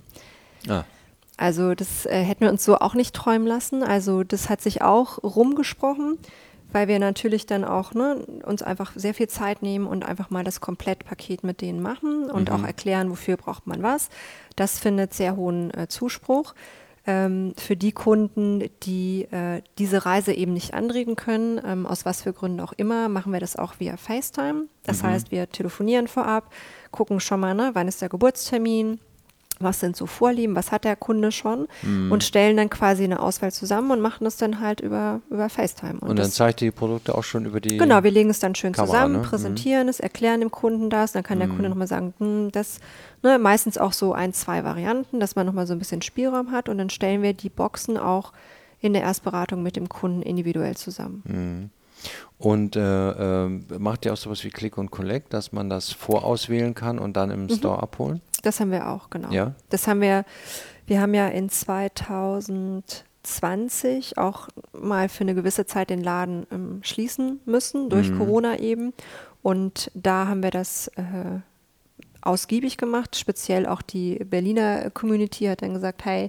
Also das hätten wir uns so auch nicht träumen lassen. Also das hat sich auch rumgesprochen, weil wir natürlich dann auch uns einfach sehr viel Zeit nehmen und einfach mal das Komplettpaket mit denen machen und auch erklären, wofür braucht man was. Das findet sehr hohen Zuspruch. Für die Kunden, die diese Reise eben nicht antreten können, aus was für Gründen auch immer, machen wir das auch via FaceTime. Das heißt, wir telefonieren vorab, gucken schon mal, wann ist der Geburtstermin, was sind so Vorlieben, was hat der Kunde schon und stellen dann quasi eine Auswahl zusammen und machen das dann halt über FaceTime. Und dann zeigt ihr die Produkte auch schon über die Genau, wir legen es dann schön Kamera, zusammen, präsentieren es, erklären dem Kunden das, dann kann der Kunde nochmal sagen, das, meistens auch so 1, 2 Varianten, dass man nochmal so ein bisschen Spielraum hat und dann stellen wir die Boxen auch in der Erstberatung mit dem Kunden individuell zusammen. Und macht ihr auch sowas wie Click und Collect, dass man das vorauswählen kann und dann im Store abholen? Das haben wir auch, genau. Ja? Wir haben ja in 2020 auch mal für eine gewisse Zeit den Laden schließen müssen, durch Corona eben. Und da haben wir das ausgiebig gemacht. Speziell auch die Berliner Community hat dann gesagt, hey,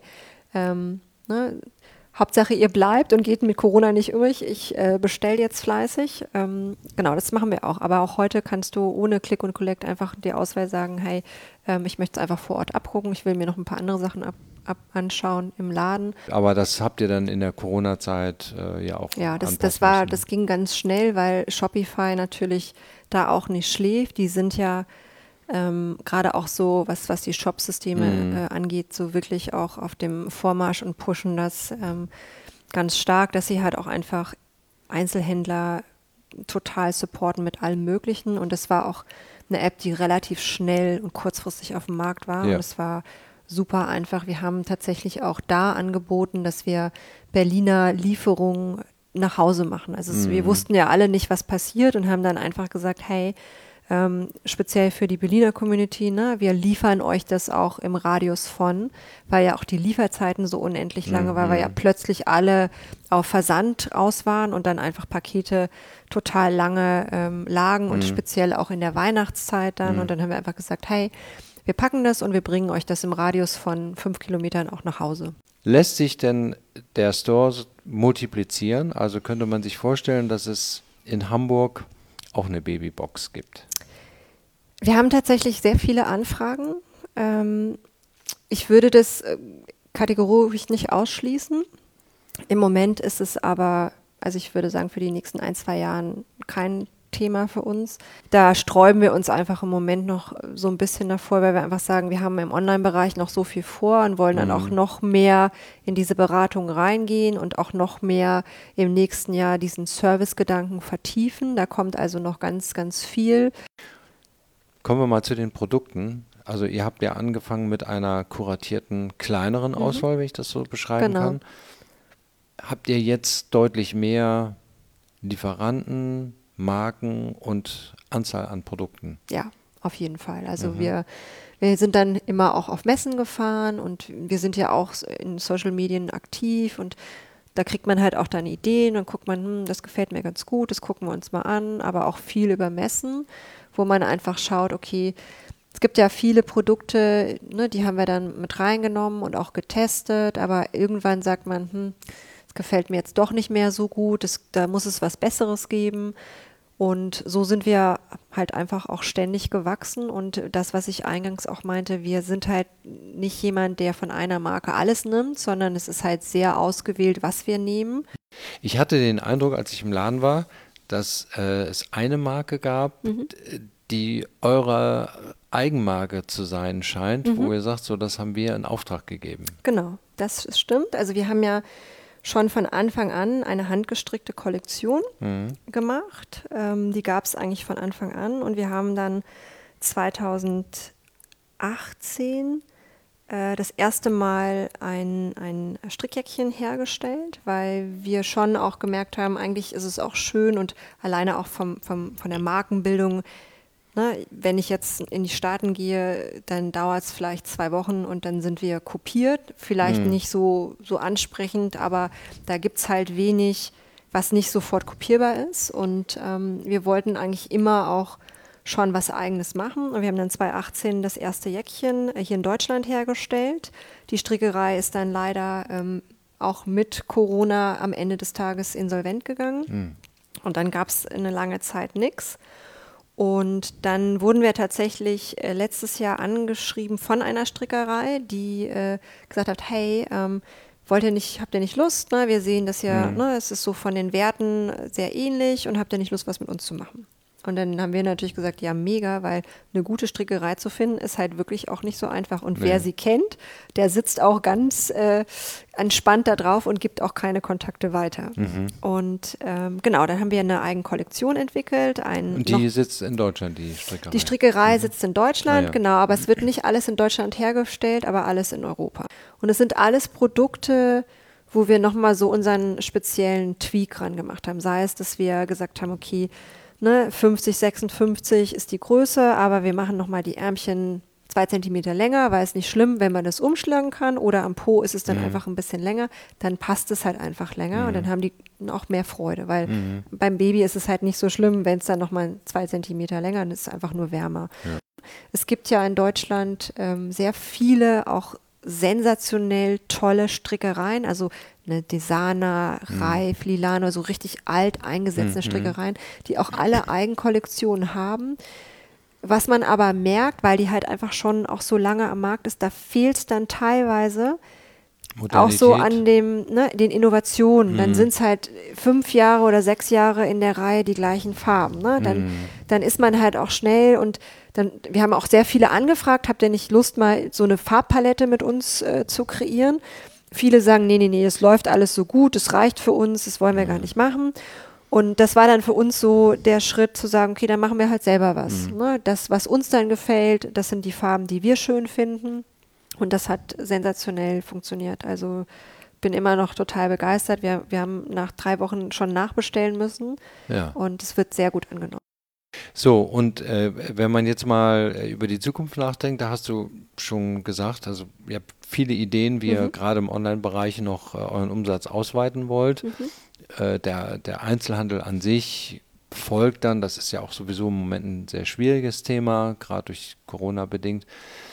Hauptsache ihr bleibt und geht mit Corona nicht durch. Ich bestelle jetzt fleißig. Genau, das machen wir auch. Aber auch heute kannst du ohne Click und Collect einfach dir Auswahl sagen, hey, ich möchte es einfach vor Ort abgucken. Ich will mir noch ein paar andere Sachen anschauen im Laden. Aber das habt ihr dann in der Corona-Zeit ja auch Ja, anpassen müssen. das ging ganz schnell, weil Shopify natürlich da auch nicht schläft. Die sind ja gerade auch so, was die Shop-Systeme angeht, so wirklich auch auf dem Vormarsch und pushen das ganz stark, dass sie halt auch einfach Einzelhändler total supporten mit allem Möglichen. Und das war auch eine App, die relativ schnell und kurzfristig auf dem Markt war. Ja. Und es war super einfach. Wir haben tatsächlich auch da angeboten, dass wir Berliner Lieferungen nach Hause machen. Also wir wussten ja alle nicht, was passiert und haben dann einfach gesagt, hey, speziell für die Berliner Community, ne, wir liefern euch das auch im Radius von, weil ja auch die Lieferzeiten so unendlich lange waren, weil ja plötzlich alle auf Versand aus waren und dann einfach Pakete total lange lagen und speziell auch in der Weihnachtszeit dann. Und dann haben wir einfach gesagt, hey, wir packen das und wir bringen euch das im Radius von 5 Kilometern auch nach Hause. Lässt sich denn der Store multiplizieren? Also könnte man sich vorstellen, dass es in Hamburg auch eine Babybox gibt? Wir haben tatsächlich sehr viele Anfragen. Ich würde das kategorisch nicht ausschließen. Im Moment ist es aber, also ich würde sagen, für die nächsten 1-2 Jahren kein Thema für uns. Da sträuben wir uns einfach im Moment noch so ein bisschen davor, weil wir einfach sagen, wir haben im Online-Bereich noch so viel vor und wollen dann auch noch mehr in diese Beratung reingehen und auch noch mehr im nächsten Jahr diesen Service-Gedanken vertiefen. Da kommt also noch ganz, ganz viel. Kommen wir mal zu den Produkten. Also ihr habt ja angefangen mit einer kuratierten, kleineren Auswahl, wenn ich das so beschreiben kann. Habt ihr jetzt deutlich mehr Lieferanten, Marken und Anzahl an Produkten? Ja, auf jeden Fall. Also wir sind dann immer auch auf Messen gefahren und wir sind ja auch in Social Medien aktiv und da kriegt man halt auch dann Ideen, dann guckt man, das gefällt mir ganz gut, das gucken wir uns mal an, aber auch viel über Messen, wo man einfach schaut, okay, es gibt ja viele Produkte, ne, die haben wir dann mit reingenommen und auch getestet, aber irgendwann sagt man, das gefällt mir jetzt doch nicht mehr so gut, da muss es was Besseres geben. Und so sind wir halt einfach auch ständig gewachsen und das, was ich eingangs auch meinte, wir sind halt nicht jemand, der von einer Marke alles nimmt, sondern es ist halt sehr ausgewählt, was wir nehmen. Ich hatte den Eindruck, als ich im Laden war, dass es eine Marke gab, die eure Eigenmarke zu sein scheint, wo ihr sagt, so das haben wir in Auftrag gegeben. Genau, das stimmt. Also wir haben ja schon von Anfang an eine handgestrickte Kollektion gemacht. Die gab es eigentlich von Anfang an und wir haben dann 2018 das erste Mal ein Strickjäckchen hergestellt, weil wir schon auch gemerkt haben, eigentlich ist es auch schön und alleine auch von der Markenbildung, ne, wenn ich jetzt in die Staaten gehe, dann dauert es vielleicht 2 Wochen und dann sind wir kopiert. Vielleicht nicht so ansprechend, aber da gibt es halt wenig, was nicht sofort kopierbar ist. Und wir wollten eigentlich immer auch schon was Eigenes machen. Und wir haben dann 2018 das erste Jäckchen hier in Deutschland hergestellt. Die Strickerei ist dann leider auch mit Corona am Ende des Tages insolvent gegangen. Und dann gab es eine lange Zeit nichts. Und dann wurden wir tatsächlich letztes Jahr angeschrieben von einer Strickerei, die gesagt hat, hey, habt ihr nicht Lust? Ne? Wir sehen das ja, ne, es ist so von den Werten sehr ähnlich und habt ihr nicht Lust, was mit uns zu machen? Und dann haben wir natürlich gesagt, ja, mega, weil eine gute Strickerei zu finden, ist halt wirklich auch nicht so einfach. Und wer sie kennt, der sitzt auch ganz entspannt da drauf und gibt auch keine Kontakte weiter. Und genau, dann haben wir eine eigene Kollektion entwickelt. Und die sitzt in Deutschland, die Strickerei? Die Strickerei sitzt in Deutschland, genau, aber es wird nicht alles in Deutschland hergestellt, aber alles in Europa. Und es sind alles Produkte, wo wir nochmal so unseren speziellen Tweak ran gemacht haben. Sei es, dass wir gesagt haben, okay, ne, 50, 56 ist die Größe, aber wir machen nochmal die Ärmchen 2 Zentimeter länger, weil es nicht schlimm, wenn man das umschlagen kann, oder am Po ist es dann einfach ein bisschen länger, dann passt es halt einfach länger und dann haben die auch mehr Freude, weil beim Baby ist es halt nicht so schlimm, wenn es dann nochmal 2 Zentimeter länger ist, ist es einfach nur wärmer. Ja. Es gibt ja in Deutschland sehr viele auch sensationell tolle Strickereien, also eine Desana, Reif, Lilano, so richtig alt eingesetzte Strickereien, die auch alle Eigenkollektionen haben. Was man aber merkt, weil die halt einfach schon auch so lange am Markt ist, da fehlt es dann teilweise auch so an den Innovationen. Dann sind es halt 5 Jahre oder 6 Jahre in der Reihe die gleichen Farben. Ne? Dann ist man halt auch schnell und dann, wir haben auch sehr viele angefragt, habt ihr nicht Lust, mal so eine Farbpalette mit uns zu kreieren? Viele sagen, nee, das läuft alles so gut, das reicht für uns, das wollen wir gar nicht machen. Und das war dann für uns so der Schritt zu sagen, okay, dann machen wir halt selber was. Ne? Das, was uns dann gefällt, das sind die Farben, die wir schön finden. Und das hat sensationell funktioniert. Also bin immer noch total begeistert. Wir haben nach 3 Wochen schon nachbestellen müssen. Ja. Und es wird sehr gut angenommen. So, und wenn man jetzt mal über die Zukunft nachdenkt, da hast du schon gesagt, also ihr habt viele Ideen, wie ihr gerade im Online-Bereich noch euren Umsatz ausweiten wollt. Der Einzelhandel an sich folgt dann, das ist ja auch sowieso im Moment ein sehr schwieriges Thema, gerade durch Corona bedingt.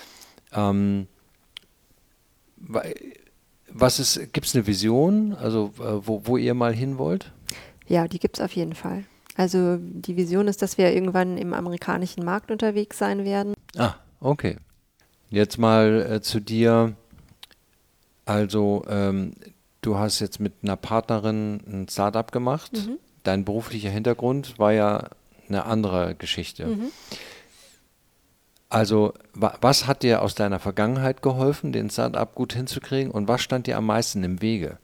Gibt es eine Vision, also wo ihr mal hin wollt? Ja, die gibt es auf jeden Fall. Also die Vision ist, dass wir irgendwann im amerikanischen Markt unterwegs sein werden. Ah, okay. Jetzt mal zu dir. Also du hast jetzt mit einer Partnerin ein Startup gemacht. Dein beruflicher Hintergrund war ja eine andere Geschichte. Also was hat dir aus deiner Vergangenheit geholfen, den Startup gut hinzukriegen, und was stand dir am meisten im Wege?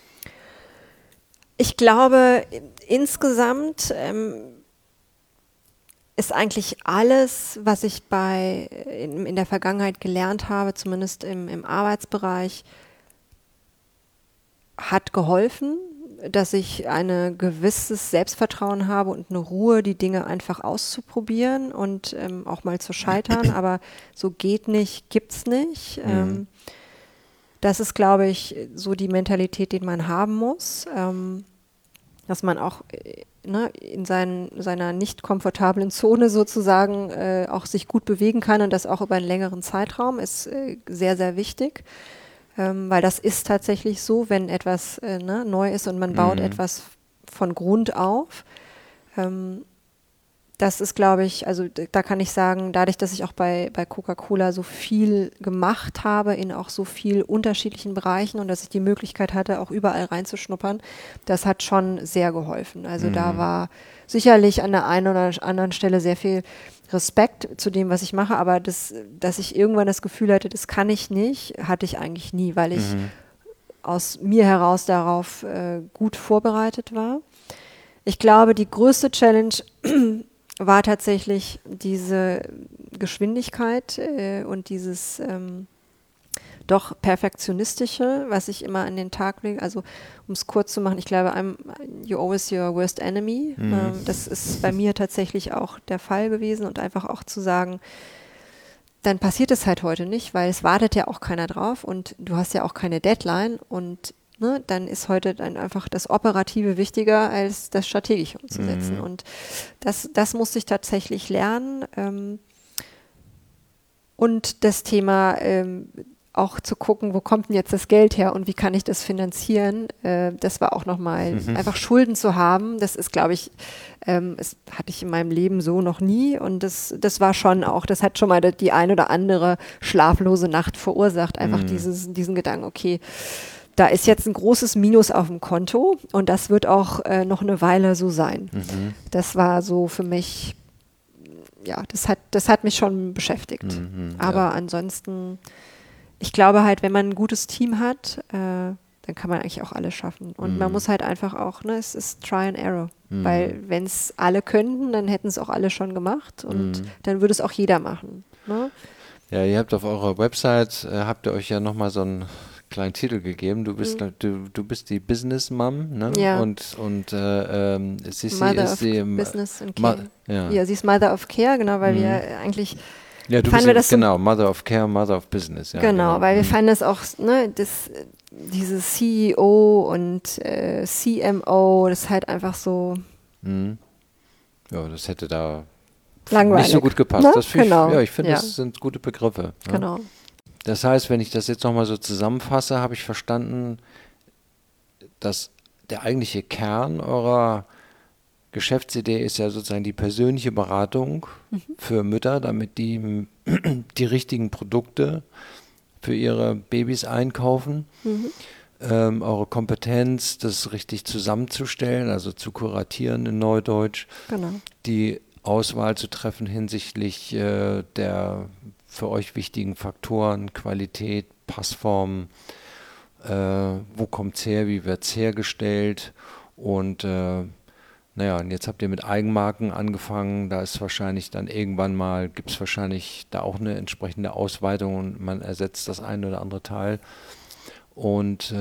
Ich glaube, insgesamt ist eigentlich alles, was ich in der Vergangenheit gelernt habe, zumindest im Arbeitsbereich, hat geholfen, dass ich ein gewisses Selbstvertrauen habe und eine Ruhe, die Dinge einfach auszuprobieren und auch mal zu scheitern, aber so geht nicht, gibt's nicht. Das ist, glaube ich, so die Mentalität, die man haben muss, dass man auch in seiner nicht komfortablen Zone sozusagen auch sich gut bewegen kann, und das auch über einen längeren Zeitraum ist sehr, sehr wichtig. Weil das ist tatsächlich so, wenn etwas neu ist und man baut etwas von Grund auf. Das ist, glaube ich, also da kann ich sagen, dadurch, dass ich auch bei Coca-Cola so viel gemacht habe in auch so viel unterschiedlichen Bereichen und dass ich die Möglichkeit hatte, auch überall reinzuschnuppern, das hat schon sehr geholfen. Also da war sicherlich an der einen oder anderen Stelle sehr viel Respekt zu dem, was ich mache, aber dass ich irgendwann das Gefühl hatte, das kann ich nicht, hatte ich eigentlich nie, weil ich aus mir heraus darauf gut vorbereitet war. Ich glaube, die größte Challenge war tatsächlich diese Geschwindigkeit und dieses doch perfektionistische, was ich immer an den Tag lege. Also um es kurz zu machen, ich glaube, you're always your worst enemy. Das ist bei mir tatsächlich auch der Fall gewesen, und einfach auch zu sagen, dann passiert es halt heute nicht, weil es wartet ja auch keiner drauf und du hast ja auch keine Deadline, und dann ist heute dann einfach das Operative wichtiger als das Strategische umzusetzen. Und das musste ich tatsächlich lernen. Und das Thema auch zu gucken, wo kommt denn jetzt das Geld her und wie kann ich das finanzieren, das war auch nochmal einfach Schulden zu haben. Das ist, glaube ich, das hatte ich in meinem Leben so noch nie, und das war schon auch, das hat schon mal die ein oder andere schlaflose Nacht verursacht, einfach diesen Gedanken, okay, da ist jetzt ein großes Minus auf dem Konto und das wird auch noch eine Weile so sein. Das war so für mich, ja, das hat mich schon beschäftigt. Aber ansonsten, ich glaube halt, wenn man ein gutes Team hat, dann kann man eigentlich auch alles schaffen. Und man muss halt einfach auch, es ist Try and Error. Weil wenn es alle könnten, dann hätten es auch alle schon gemacht und dann würde es auch jeder machen. Ne? Ja, ihr habt auf eurer Website, habt ihr euch ja nochmal so ein kleinen Titel gegeben. Du bist du bist die Business Mom, ne? Ja. Und Sissi Mother ist of die Business and Care. ja. Ja, sie ist Mother of Care, genau, weil wir eigentlich Ja, du fanden bist wir das so, genau Mother of Care, Mother of Business. Ja, genau, weil wir fanden es auch, ne, diese CEO und CMO, das ist halt einfach so Ja, das hätte da langweilig. nicht so gut gepasst. Ne? Das find Genau. ich finde, Ja. das sind gute Begriffe. Ne? Genau. Das heißt, wenn ich das jetzt nochmal so zusammenfasse, habe ich verstanden, dass der eigentliche Kern eurer Geschäftsidee ist ja sozusagen die persönliche Beratung für Mütter, damit die die richtigen Produkte für ihre Babys einkaufen. Eure Kompetenz, das richtig zusammenzustellen, also zu kuratieren in Neudeutsch, Genau. die Auswahl zu treffen hinsichtlich der für euch wichtigen Faktoren, Qualität, Passform, wo kommt es her, wie wird es hergestellt und und jetzt habt ihr mit Eigenmarken angefangen, da ist wahrscheinlich dann irgendwann mal, gibt es wahrscheinlich da auch eine entsprechende Ausweitung und man ersetzt das ein oder andere Teil und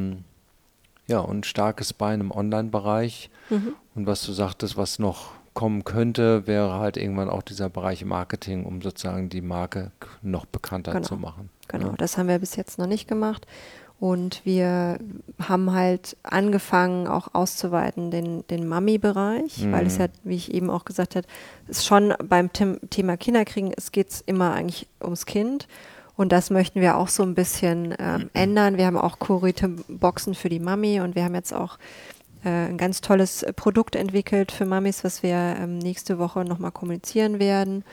und starkes Bein im Online-Bereich und was du sagtest, was noch kommen könnte, wäre halt irgendwann auch dieser Bereich Marketing, um sozusagen die Marke noch bekannter zu machen. Genau, Ja. das haben wir bis jetzt noch nicht gemacht. Und wir haben halt angefangen, auch auszuweiten den Mami-Bereich, weil es ja, wie ich eben auch gesagt habe, ist schon beim Thema Kinderkriegen, es geht immer eigentlich ums Kind. Und das möchten wir auch so ein bisschen ändern. Wir haben auch kurierte Boxen für die Mami und wir haben jetzt auch ein ganz tolles Produkt entwickelt für Mamis, was wir nächste Woche nochmal kommunizieren werden,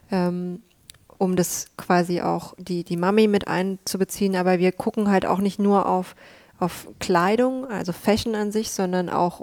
um das quasi auch die Mami mit einzubeziehen. Aber wir gucken halt auch nicht nur auf Kleidung, also Fashion an sich, sondern auch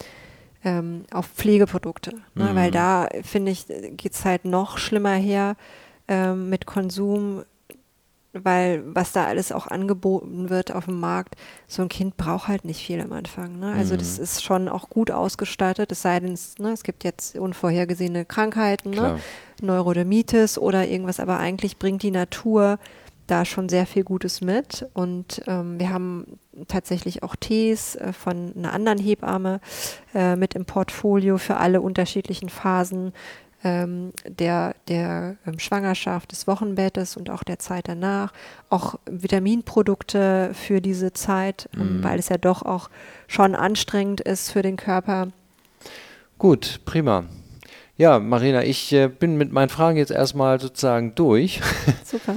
auf Pflegeprodukte. Ne? Weil da, finde ich, geht es halt noch schlimmer her mit Konsum, weil was da alles auch angeboten wird auf dem Markt, so ein Kind braucht halt nicht viel am Anfang. Ne? Also das ist schon auch gut ausgestattet, es sei denn, es gibt jetzt unvorhergesehene Krankheiten, ne? Neurodermitis oder irgendwas, aber eigentlich bringt die Natur da schon sehr viel Gutes mit und wir haben tatsächlich auch Tees von einer anderen Hebamme mit im Portfolio für alle unterschiedlichen Phasen der Schwangerschaft, des Wochenbettes und auch der Zeit danach, auch Vitaminprodukte für diese Zeit, weil es ja doch auch schon anstrengend ist für den Körper. Gut, prima. Ja, Marina, ich bin mit meinen Fragen jetzt erstmal sozusagen durch. Super.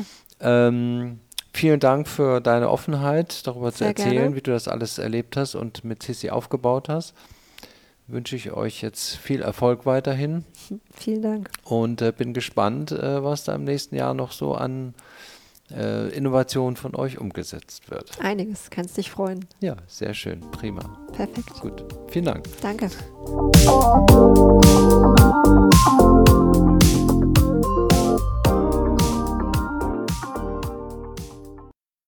Vielen Dank für deine Offenheit, darüber zu Sehr erzählen, gerne. wie du das alles erlebt hast und mit Sissi aufgebaut hast. Wünsche ich euch jetzt viel Erfolg weiterhin Vielen Dank. und bin gespannt, was da im nächsten Jahr noch so an Innovationen von euch umgesetzt wird. Einiges, kannst dich freuen. Ja, sehr schön, prima. Perfekt. Gut, vielen Dank. Danke.